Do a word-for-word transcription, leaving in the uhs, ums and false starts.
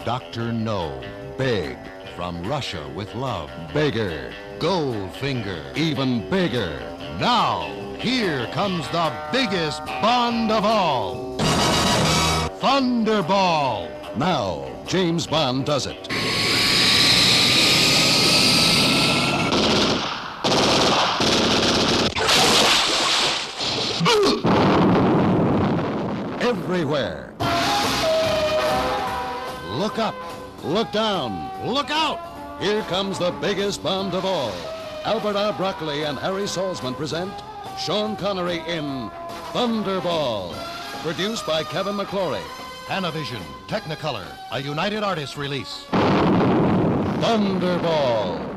Doctor No, big. From Russia with love, bigger. Goldfinger, even bigger. Now, here comes the biggest Bond of all. Thunderball. Now, James Bond does it. Everywhere. Look up, look down, look out! Here comes the biggest Bond of all. Albert R. Broccoli and Harry Salzman present Sean Connery in Thunderball. Produced by Kevin McClory. Panavision, Technicolor, a United Artists release. Thunderball.